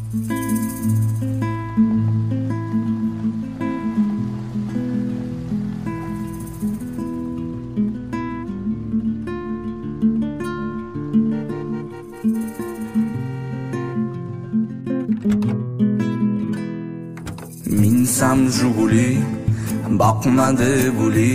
Minsam Juguli, boqmadi guli,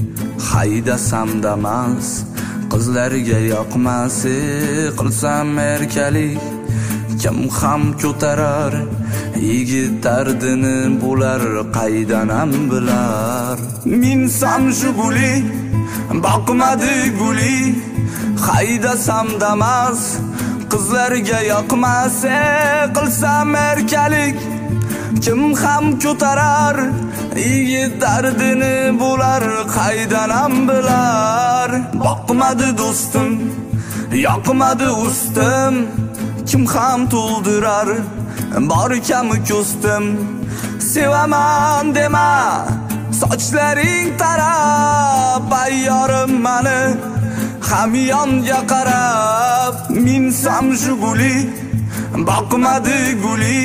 haydasam damas, qizlarga yoqmas, qilsam erkalik, kim ham ko'tarar, yigit dardini bular qaydan ham bilar. Minsam Juguli, boqmadi guli, haydasam damas, qizlarga yoqmas, qilsam erkalik, kim ham ko'tarar, yigit dardini bular qaydan ham bilar. Boqmadi do'stim, yoqmadi ustim, kim ham to'ldirar, bor kami ko'stim. Sevaman dema, sochlaring tarab, ayyorim mani hamyonga qarab. Minsam Juguli, boqmadi guli,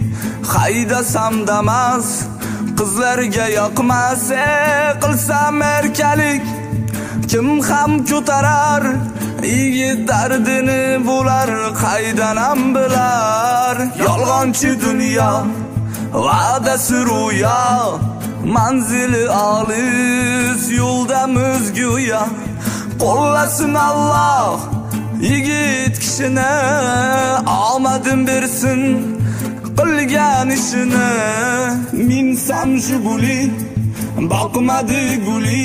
haydasam damas, qizlarga yoqmas, qilsam erkalik, kim ham ko'tarar, yigit dardini bular qaydan ham bilar. Yolg'onchi dunyo, va'dasi ro'yo, manzili olis, yo'ldamiz go'yo. Qo'llasin Alloh yigit kishini, omadin bersin qilgan ishini. Minsam Juguli, boqmadi guli,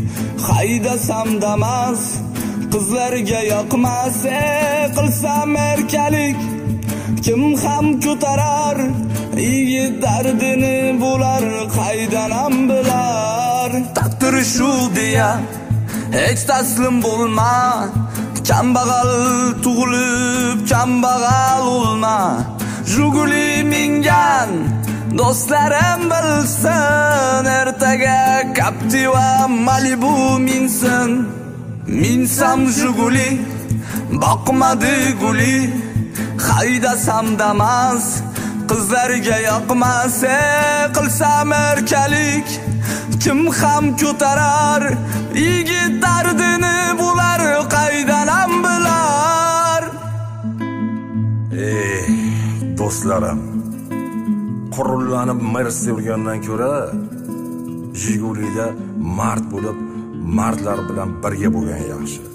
haydasam damas, qizlarga yoqmas, qilsam erkalik, kim ham ko'tarar, yigit dardini bular qaydan ham bilar. Taqdir shu deya hech taslim bo'lma, kambag'al tug'ilib kambag'al o'lma. Juguli mingan do'stlarim bilsin, ertaga Captiva Malibu minsin. Minsam Juguli, boqmadi guli, haydasam damas, qizlarga yoqmas, qilsam erkalik, kim ham ko'tarar, yigit dardini bular qaydan ham bilar. Do'stlarim, qurullanib Mercedes yurgandan ko'ra Jigulida mard bo'lib, mardlar bilan birga bo'lgan yaxshi.